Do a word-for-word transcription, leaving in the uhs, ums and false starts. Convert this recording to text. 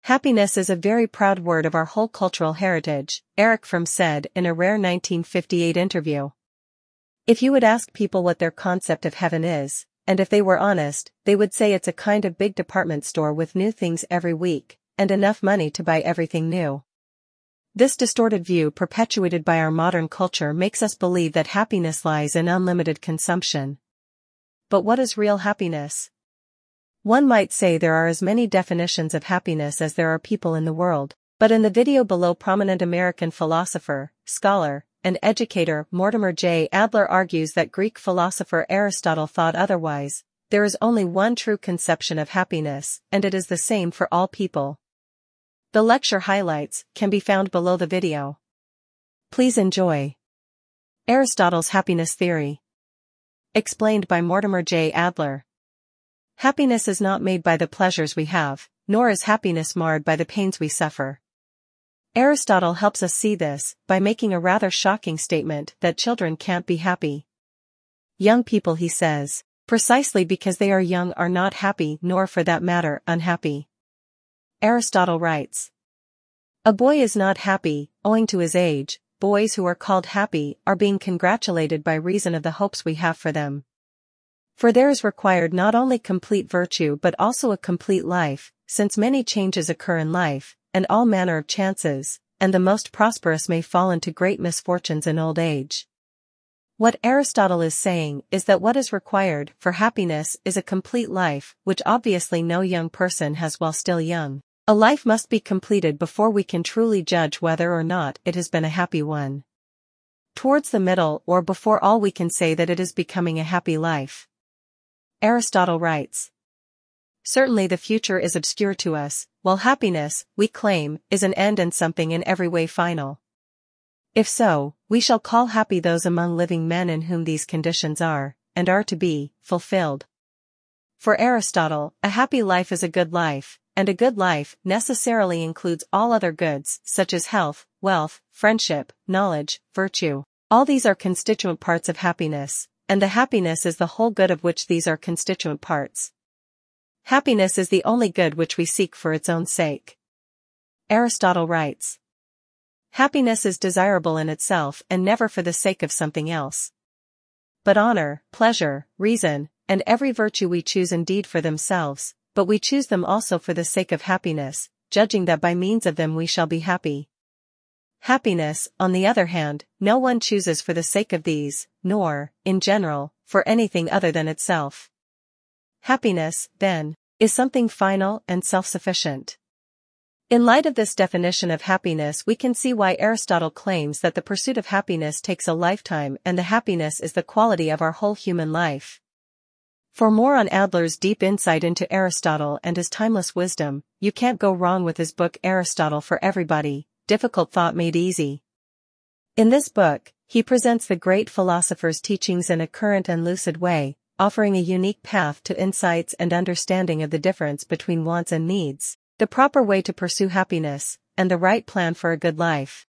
Happiness is a very proud word of our whole cultural heritage, Erich Fromm said in a rare nineteen fifty-eight interview. If you would ask people what their concept of heaven is, and if they were honest, they would say it's a kind of big department store with new things every week, and enough money to buy everything new. This distorted view perpetuated by our modern culture makes us believe that happiness lies in unlimited consumption. But what is real happiness? One might say there are as many definitions of happiness as there are people in the world, but in the video below, prominent American philosopher, scholar, and educator Mortimer J. Adler argues that Greek philosopher Aristotle thought otherwise. There is only one true conception of happiness, and it is the same for all people. The lecture highlights can be found below the video. Please enjoy. Aristotle's happiness theory. Explained by Mortimer J. Adler. Happiness is not made by the pleasures we have, nor is happiness marred by the pains we suffer. Aristotle helps us see this by making a rather shocking statement that children can't be happy. Young people, he says, precisely because they are young, are not happy, nor for that matter unhappy. Aristotle writes, "A boy is not happy, owing to his age. Boys who are called happy are being congratulated by reason of the hopes we have for them. For there is required not only complete virtue but also a complete life, since many changes occur in life, and all manner of chances, and the most prosperous may fall into great misfortunes in old age." What Aristotle is saying is that what is required for happiness is a complete life, which obviously no young person has while still young. A life must be completed before we can truly judge whether or not it has been a happy one. Towards the middle or before all we can say that it is becoming a happy life. Aristotle writes, "Certainly the future is obscure to us, while happiness, we claim, is an end and something in every way final. If so, we shall call happy those among living men in whom these conditions are, and are to be, fulfilled." For Aristotle, a happy life is a good life, and a good life necessarily includes all other goods, such as health, wealth, friendship, knowledge, virtue. All these are constituent parts of happiness, and the happiness is the whole good of which these are constituent parts. Happiness is the only good which we seek for its own sake. Aristotle writes, "Happiness is desirable in itself and never for the sake of something else. But honor, pleasure, reason, and every virtue we choose indeed for themselves, but we choose them also for the sake of happiness, judging that by means of them we shall be happy. Happiness, on the other hand, no one chooses for the sake of these, nor, in general, for anything other than itself. Happiness, then, is something final and self-sufficient." In light of this definition of happiness, we can see why Aristotle claims that the pursuit of happiness takes a lifetime and the happiness is the quality of our whole human life. For more on Adler's deep insight into Aristotle and his timeless wisdom, you can't go wrong with his book Aristotle for Everybody, Difficult Thought Made Easy. In this book, he presents the great philosopher's teachings in a current and lucid way, offering a unique path to insights and understanding of the difference between wants and needs, the proper way to pursue happiness, and the right plan for a good life.